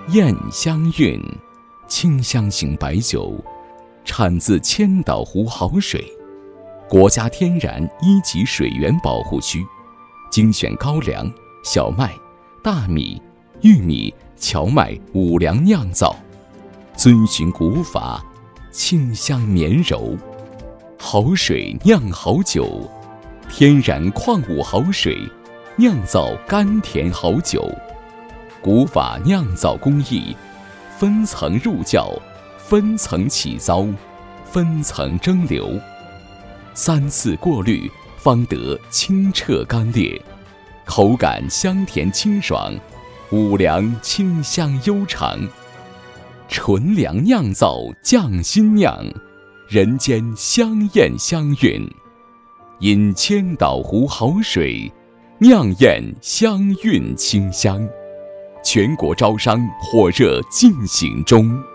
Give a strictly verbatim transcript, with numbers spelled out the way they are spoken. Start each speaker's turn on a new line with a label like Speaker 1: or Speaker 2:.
Speaker 1: 燕香韵，清香型白酒，产自千岛湖好水，国家天然一级水源保护区，精选高粱、小麦、大米、玉米、荞麦五粮酿造，遵循古法，清香绵柔。好水酿好酒，天然矿物好水酿造甘甜好酒。古法酿造工艺，分层入窖，分层起糟，分层蒸馏，三次过滤方得清澈干裂，口感香甜清爽，五粮清香悠长。纯粮酿造匠心酿，人间香艳香韵，因千岛湖好水，酿艳香韵清香。全国招商火热进行中。